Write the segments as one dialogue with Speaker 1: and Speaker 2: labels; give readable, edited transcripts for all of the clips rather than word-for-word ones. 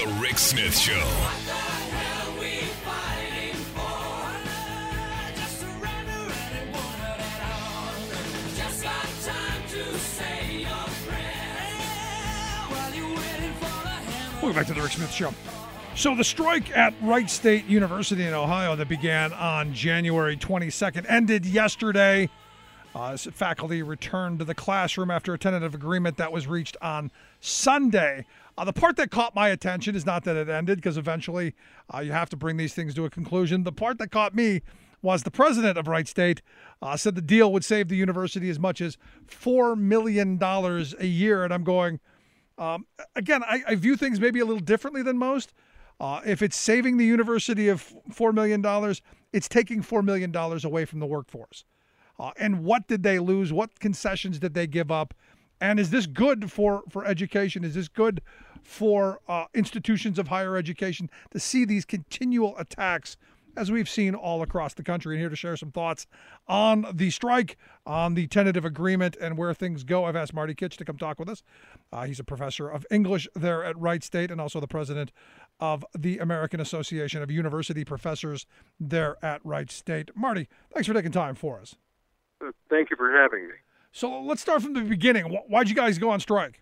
Speaker 1: The Rick Smith Show.
Speaker 2: Welcome back to the Rick Smith Show. So the strike at Wright State University in Ohio that began on January 22nd ended yesterday. As faculty returned to the classroom after a tentative agreement that was reached on Sunday. The part that caught my attention is not that it ended, because eventually you have to bring these things to a conclusion. The part that caught me was the president of Wright State said the deal would save the university as much as $4 million a year. And I'm going, again, I view things maybe a little differently than most. If it's saving the university of $4 million, it's taking $4 million away from the workforce. And what did they lose? What concessions did they give up? And is this good for education? Is this good for institutions of higher education to see these continual attacks as we've seen all across the country? And here to share some thoughts on the strike, on the tentative agreement, and where things go, I've asked Marty Kitch to come talk with us. He's a professor of English there at Wright State and also the president of the American Association of University Professors there at Wright State. Marty, thanks for taking time for us.
Speaker 3: Thank you for having me.
Speaker 2: So let's start from the beginning. Why'd you guys go on strike?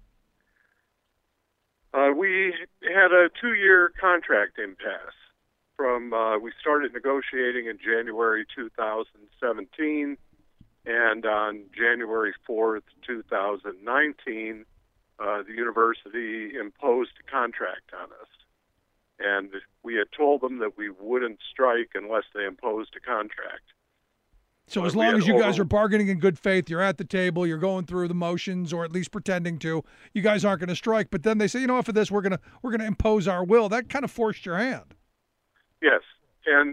Speaker 3: We had a 2-year contract impasse. We started negotiating in January 2017, and on January 4th, 2019, the university imposed a contract on us. And we had told them that we wouldn't strike unless they imposed a contract.
Speaker 2: So as long as you guys are bargaining in good faith, you're at the table, you're going through the motions, or at least pretending to, you guys aren't going to strike. But then they say, you know what, for this, we're gonna impose our will. That kind of forced your hand.
Speaker 3: Yes, and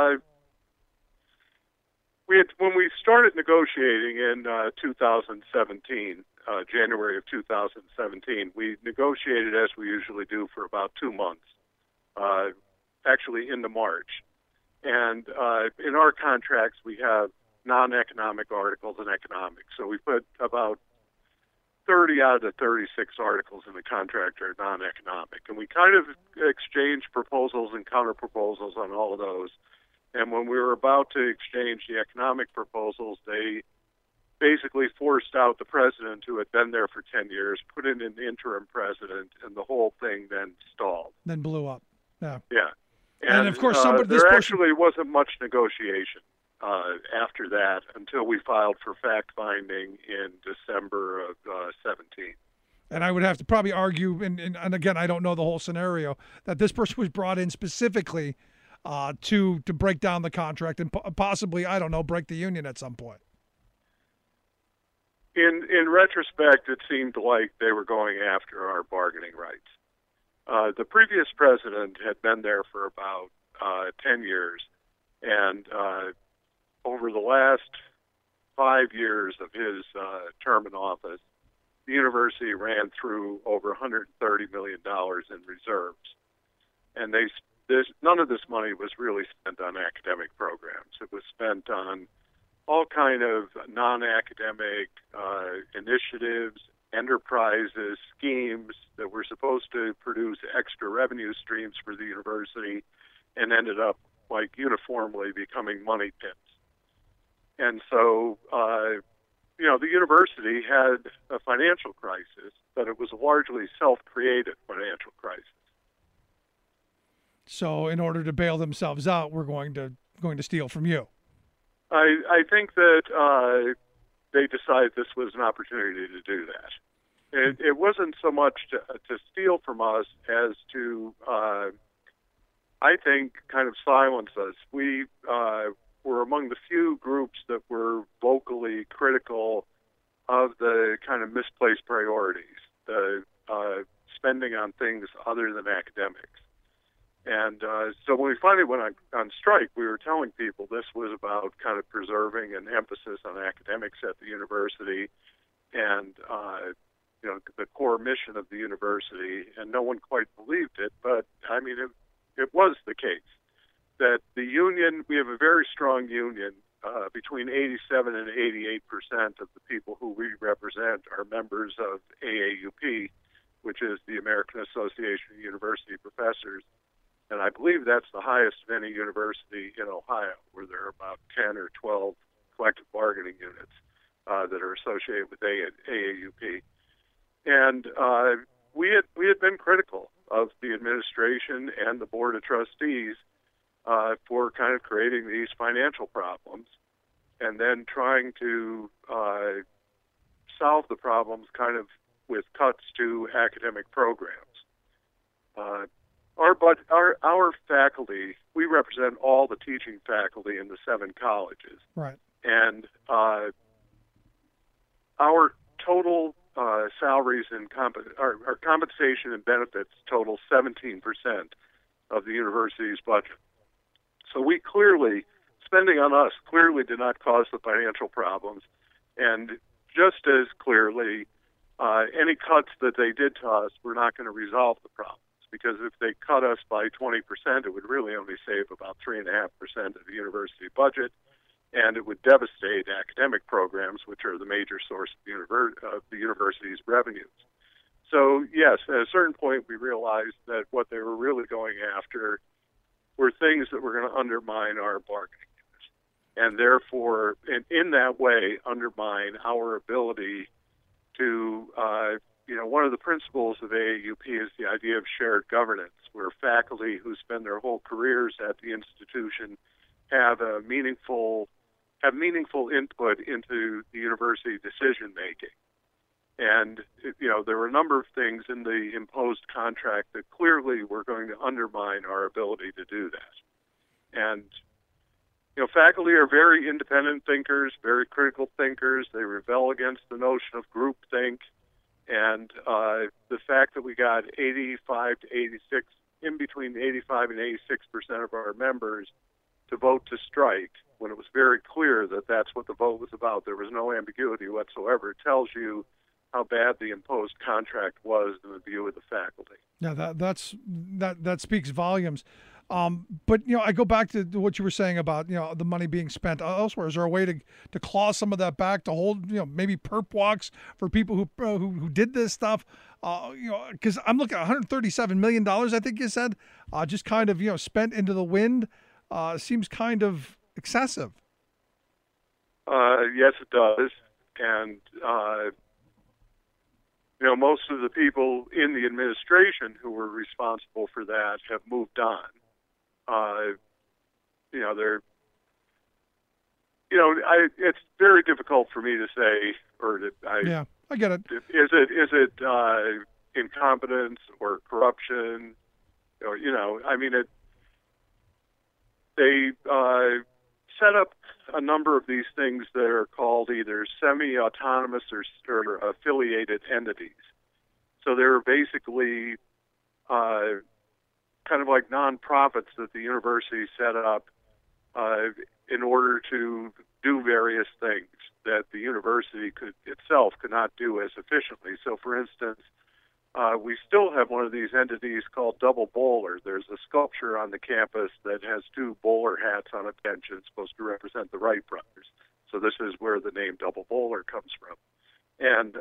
Speaker 3: when we started negotiating in 2017, January of 2017, we negotiated as we usually do for about 2 months, actually into March. And in our contracts, we have non-economic articles and economics. So we put about 30 out of the 36 articles in the contract are non-economic. And we kind of exchanged proposals and counter-proposals on all of those. And when we were about to exchange the economic proposals, they basically forced out the president, who had been there for 10 years, put in an interim president, and the whole thing then stalled.
Speaker 2: Then blew up. Yeah.
Speaker 3: Yeah.
Speaker 2: And of course,
Speaker 3: there actually wasn't much negotiation after that until we filed for fact-finding in December of 17.
Speaker 2: And I would have to probably argue, and again, I don't know the whole scenario, that this person was brought in specifically to break down the contract and possibly, I don't know, break the union at some point.
Speaker 3: In retrospect, it seemed like they were going after our bargaining rights. The previous president had been there for about 10 years, and over the last 5 years of his term in office, the university ran through over $130 million in reserves. And none of this money was really spent on academic programs. It was spent on all kind of non-academic initiatives, enterprises, schemes that were supposed to produce extra revenue streams for the university, and ended up uniformly becoming money pits. And so, the university had a financial crisis, but it was a largely self-created financial crisis.
Speaker 2: So in order to bail themselves out, we're going to steal from you.
Speaker 3: I think that they decided this was an opportunity to do that. It wasn't so much to steal from us as to, I think, kind of silence us. We were among the few groups that were vocally critical of the kind of misplaced priorities, the spending on things other than academics. And so when we finally went on strike, we were telling people this was about kind of preserving an emphasis on academics at the university and, the core mission of the university. And no one quite believed it, but, I mean, it was the case that the union, we have a very strong union. Between 87 and 88% of the people who we represent are members of AAUP, which is the American Association of University Professors. And I believe that's the highest of any university in Ohio, where there are about 10 or 12 collective bargaining units that are associated with AAUP. And we had been critical of the administration and the Board of Trustees for kind of creating these financial problems and then trying to solve the problems kind of with cuts to academic programs. Our faculty, we represent all the teaching faculty in the 7 colleges.
Speaker 2: Right.
Speaker 3: And our total salaries and our compensation and benefits total 17% of the university's budget. So we clearly, spending on us clearly did not cause the financial problems. And just as clearly, any cuts that they did to us were not going to resolve the problems, because if they cut us by 20%, it would really only save about 3.5% of the university budget, and it would devastate academic programs, which are the major source of the university's revenues. So, yes, at a certain point, we realized that what they were really going after were things that were going to undermine our bargaining units, and therefore, in that way, undermine our ability to, one of the principles of AAUP is the idea of shared governance, where faculty who spend their whole careers at the institution have meaningful input into the university decision making. And, there were a number of things in the imposed contract that clearly were going to undermine our ability to do that. And, faculty are very independent thinkers, very critical thinkers. They rebel against the notion of groupthink. And the fact that we got 85 to 86, in between 85 and 86% of our members to vote to strike, when it was very clear that that's what the vote was about, there was no ambiguity whatsoever. It tells you how bad the imposed contract was in the view of the faculty.
Speaker 2: Yeah, that speaks volumes. But I go back to what you were saying about the money being spent elsewhere. Is there a way to claw some of that back, to hold maybe perp walks for people who did this stuff? Because I'm looking at $137 million. I think you said just kind of spent into the wind. Seems kind of excessive.
Speaker 3: Yes, it does, and most of the people in the administration who were responsible for that have moved on. It's very difficult for me to say,
Speaker 2: yeah, I get it.
Speaker 3: Is it incompetence or corruption, or they set up a number of these things that are called either semi-autonomous or affiliated entities. So they're basically kind of like nonprofits that the university set up in order to do various things that the university could not do as efficiently. So, for instance, we still have one of these entities called Double Bowler. There's a sculpture on the campus that has 2 bowler hats on a bench, and it's supposed to represent the Wright brothers. So this is where the name Double Bowler comes from. And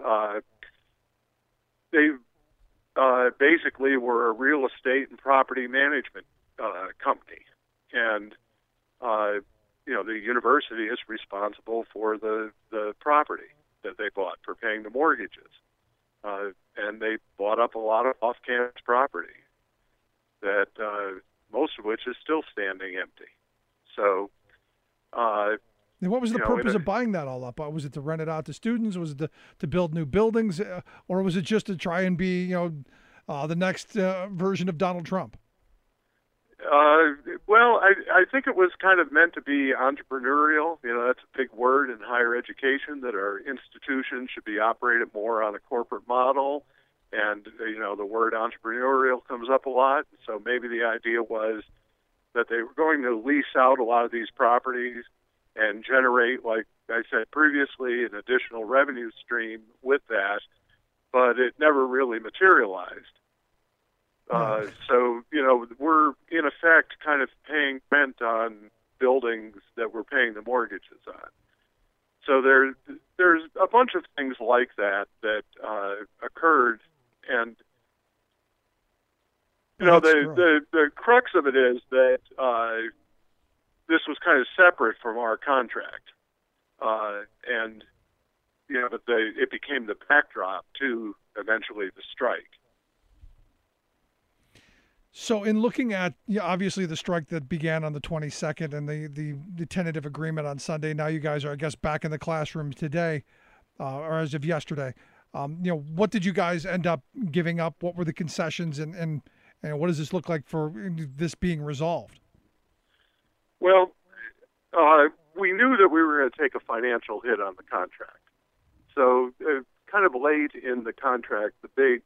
Speaker 3: they basically were a real estate and property management company. And, the university is responsible for the property that they bought for paying the mortgages. And they bought up a lot of off-campus property that most of which is still standing empty. So,
Speaker 2: and what was the purpose of buying that all up? Was it to rent it out to students? Was it to build new buildings, or was it just to try and be, the next version of Donald Trump?
Speaker 3: Well, I think it was kind of meant to be entrepreneurial. That's a big word in higher education, that our institutions should be operated more on a corporate model. And, the word entrepreneurial comes up a lot. So maybe the idea was that they were going to lease out a lot of these properties and generate, like I said previously, an additional revenue stream with that, but it never really materialized. So, we're in effect kind of paying rent on buildings that we're paying the mortgages on. So there's a bunch of things like that occurred, and You know,
Speaker 2: That's
Speaker 3: the crux of it is that this was kind of separate from our contract, and but it became the backdrop to eventually the strike.
Speaker 2: So, in looking at obviously the strike that began on the 22nd and the tentative agreement on Sunday, now you guys are, I guess, back in the classroom today, or as of yesterday. What did you guys end up giving up? What were the concessions, and what does this look like for this being resolved?
Speaker 3: Well, we knew that we were going to take a financial hit on the contract. So kind of late in the contract, the big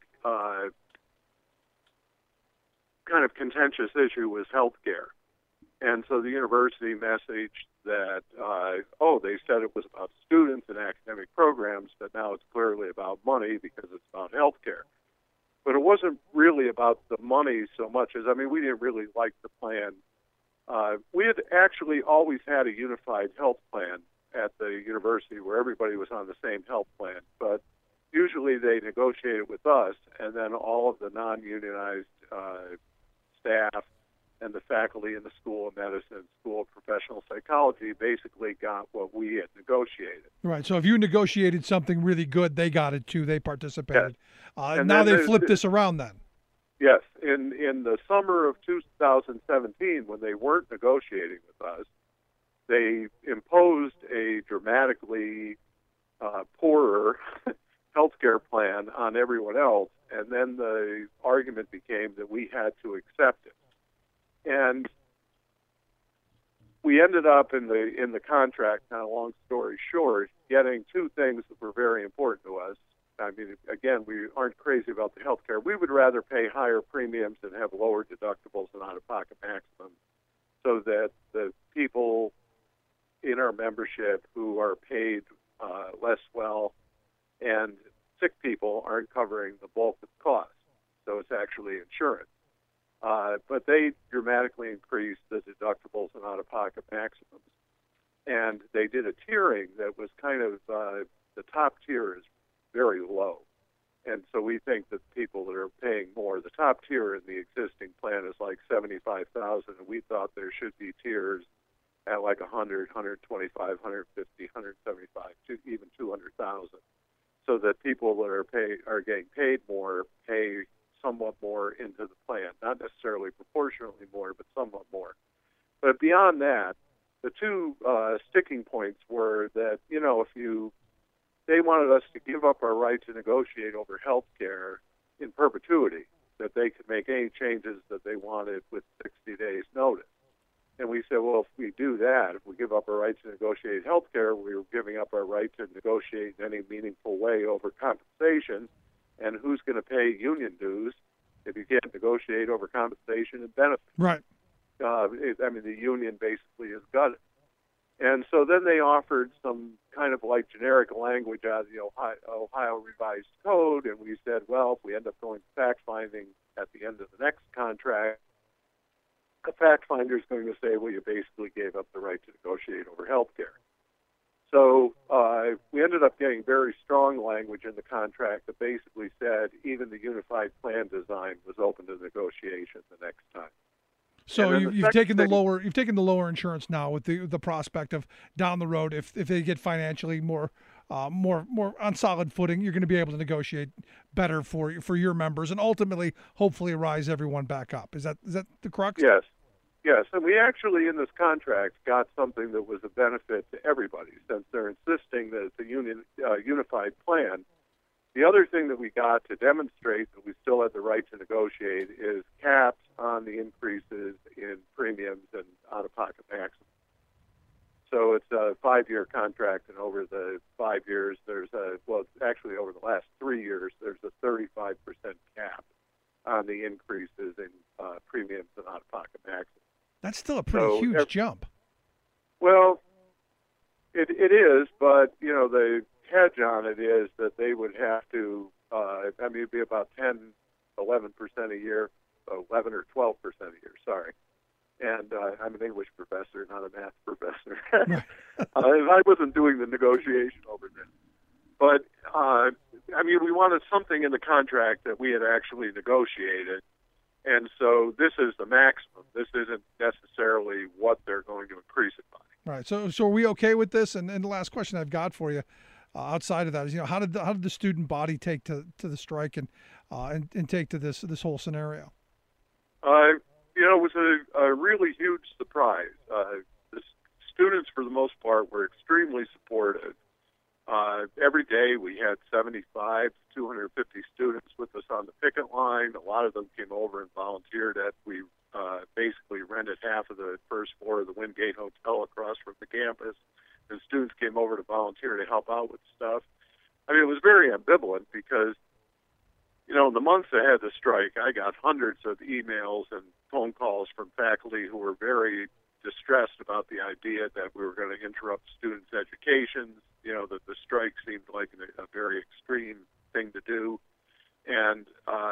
Speaker 3: kind of contentious issue was health care. And so the university messaged that, they said it was about students and academic programs, but now it's clearly about money because it's about health care. But it wasn't really about the money so much as, we didn't really like the plan. We had actually always had a unified health plan at the university where everybody was on the same health plan, but usually they negotiated with us, and then all of the non-unionized staff and the faculty in the School of Medicine, School of Professional Psychology basically got what we had negotiated.
Speaker 2: Right. So if you negotiated something really good, they got it too. They participated.
Speaker 3: Yes.
Speaker 2: Now they flipped this around then.
Speaker 3: Yes. In the summer of 2017, when they weren't negotiating with us, they imposed a dramatically poorer healthcare plan on everyone else, and then the argument became that we had to accept it. And we ended up in the contract, kind of long story short, getting two things that were very important to us. Again, we aren't crazy about the health care. We would rather pay higher premiums and have lower deductibles and out-of-pocket maximums so that the people in our membership who are paid less well and sick people aren't covering the bulk of the cost. So it's actually insurance. But they dramatically increased the deductibles and out-of-pocket maximums. And they did a tiering that was kind of, the top tier is very low. And so we think that people that are paying more, the top tier in the existing plan is like $75,000, and we thought there should be tiers at like 100, 125, 150, 175, even 200,000, so that people that are getting paid more pay somewhat more into the plan, not necessarily proportionally more, but somewhat more. But beyond that, the two sticking points were that, they wanted us to give up our right to negotiate over health care in perpetuity, that they could make any changes that they wanted with 60 days notice. And we said, well, if we do that, if we give up our right to negotiate health care, we're giving up our right to negotiate in any meaningful way over compensation. And who's going to pay union dues if you can't negotiate over compensation and benefits?
Speaker 2: Right.
Speaker 3: The union basically is gutted. And so then they offered some kind of like generic language out of the Ohio Revised Code, and we said, well, if we end up going to fact-finding at the end of the next contract, the fact finder is going to say, well, you basically gave up the right to negotiate over health care. So we ended up getting very strong language in the contract that basically said even the unified plan design was open to negotiation the next time.
Speaker 2: So you've taken the lower insurance now with the prospect of down the road, if they get financially more on solid footing, you're going to be able to negotiate better for your members and ultimately, hopefully, rise everyone back up. Is that the crux?
Speaker 3: Yes, and we actually in this contract got something that was a benefit to everybody, since they're insisting that it's a unified plan. The other thing that we got to demonstrate that we still had the right to negotiate is caps on the increases in premiums and out-of-pocket maximums. So it's a 5-year contract, and over the 5 years, actually over the last 3 years, there's a 35% cap on the increases in premiums and out-of-pocket maximums.
Speaker 2: That's still a pretty huge jump.
Speaker 3: Well, it is, but, the hedge on it is that they would have to, it'd be about 10, 11% a year, 11 or 12% a year, sorry. And I'm an English professor, not a math professor. I wasn't doing the negotiation over this. But, we wanted something in the contract that we had actually negotiated. And so this is the maximum. This isn't necessarily what they're going to increase it by.
Speaker 2: Right. So are we okay with this? And the last question I've got for you, outside of that, is how did the student body take to the strike and take to this whole scenario?
Speaker 3: It was a really huge surprise. The students, for the most part, were extremely supportive. Every day we had 75 to 250 students with us on the picket line. A lot of them came over and volunteered we basically rented half of the first floor of the Wingate Hotel across from the campus, and students came over to volunteer to help out with stuff. I mean, it was very ambivalent because, in the months ahead of the strike, I got hundreds of emails and phone calls from faculty who were very distressed about the idea that we were going to interrupt students' educations, that the strike seemed like a very extreme thing to do. And,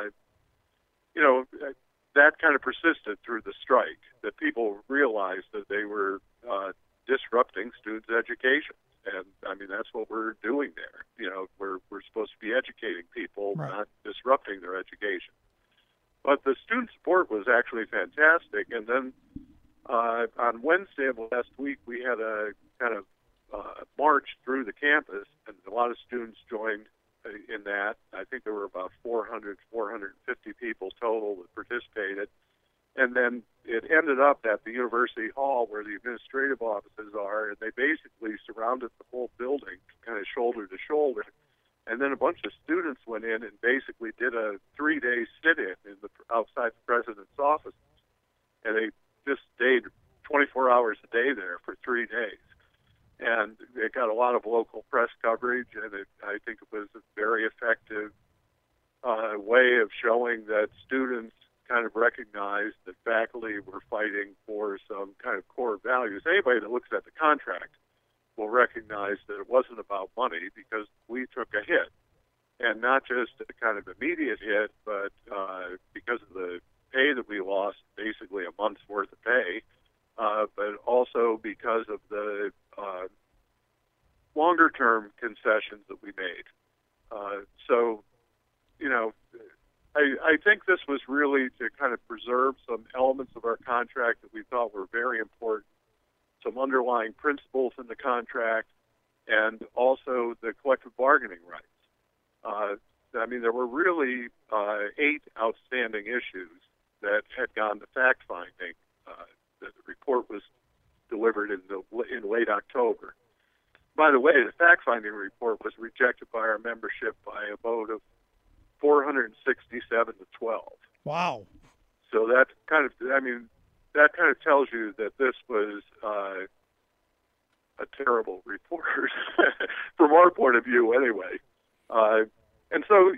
Speaker 3: that kind of persisted through the strike, that people realized that they were disrupting students' education. And, I mean, that's what we're doing there. We're supposed to be educating people,
Speaker 2: right,
Speaker 3: not disrupting their education. But the student support was actually fantastic. And then on Wednesday of last week, we had a kind of march through the campus, and a lot of students joined in that. I think there were about 450 people total that participated. And then it ended up at the University Hall where the administrative offices are, and they basically surrounded the whole building kind of shoulder to shoulder. And then a bunch of students went in and basically did a 3-day sit-in outside the president's office. And they just stayed 24 hours a day there for 3 days. And it got a lot of local press coverage, and I think it was a very effective way of showing that students kind of recognized that faculty were fighting for some kind of core values. Anybody that looks at the contract will recognize that it wasn't about money, because we took a hit, and not just a kind of immediate hit, but because of the pay that we lost, basically a month's worth of pay, but also because of the longer-term concessions that we made. I think this was really to kind of preserve some elements of our contract that we thought were very important, some underlying principles in the contract, and also the collective bargaining rights. There were really 8 outstanding issues that had gone to fact-finding. The report was delivered in late October. By the way, the fact-finding report was rejected by our membership by a vote of 467 to 12.
Speaker 2: Wow.
Speaker 3: So that kind of tells you that this was a terrible report from our point of view, anyway. And so,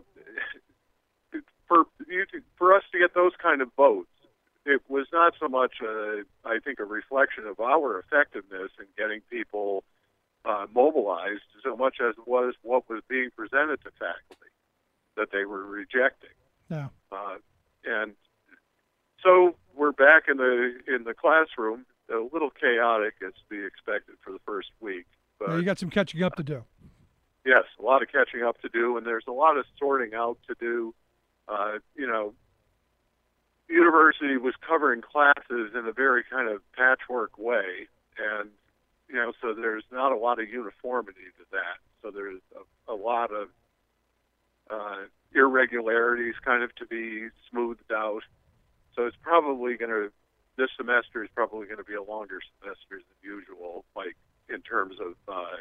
Speaker 3: for us to get those kind of votes, it was not so much, I think, a reflection of our effectiveness in getting people mobilized, so much as it was what was being presented to faculty that they were rejecting.
Speaker 2: Yeah.
Speaker 3: And so we're back in the classroom, a little chaotic as to be expected for the first week. But
Speaker 2: you got some catching up to do.
Speaker 3: Yes, a lot of catching up to do, and there's a lot of sorting out to do. The university was covering classes in a very kind of patchwork way, and so there's not a lot of uniformity to that. So there's a lot of irregularities kind of to be smoothed out. So it's probably this semester is probably going to be a longer semester than usual, like in terms of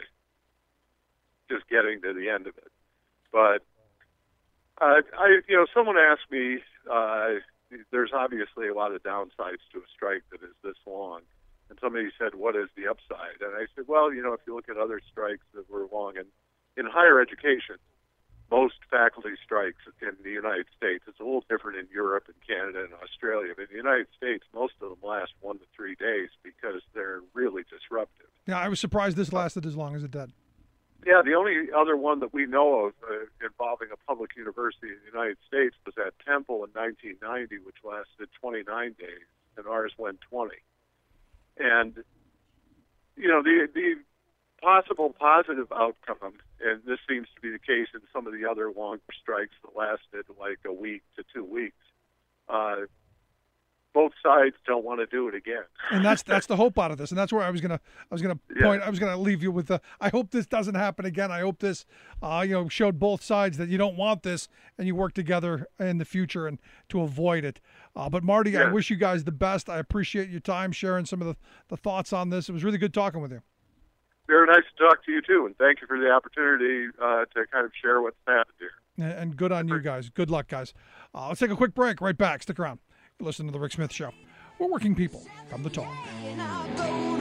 Speaker 3: just getting to the end of it. But someone asked me, there's obviously a lot of downsides to a strike that is this long. And somebody said, what is the upside? And I said, well, if you look at other strikes that were long, and in higher education, most faculty strikes in the United States, it's a little different in Europe and Canada and Australia, but in the United States, most of them last 1 to 3 days because they're really disruptive.
Speaker 2: Yeah, I was surprised this lasted as long as it did.
Speaker 3: Yeah, the only other one that we know of involving a public university in the United States was at Temple in 1990, which lasted 29 days, and ours went 20. And, the possible positive outcome, and this seems to be the case in some of the other longer strikes that lasted like a week to 2 weeks, both sides don't want to do it again.
Speaker 2: And that's the hope out of this, and that's where I was gonna point. I was gonna leave you with the. I hope this doesn't happen again. I hope this, showed both sides that you don't want this, and you work together in the future and to avoid it. But Marty, I wish you guys the best. I appreciate your time sharing some of the thoughts on this. It was really good talking with you.
Speaker 3: Very nice to talk to you too, and thank you for the opportunity to kind of share what's happened here.
Speaker 2: And good on you guys. Good luck, guys. Let's take a quick break. Right back. Stick around. Listen to the Rick Smith Show. We're working people from the top.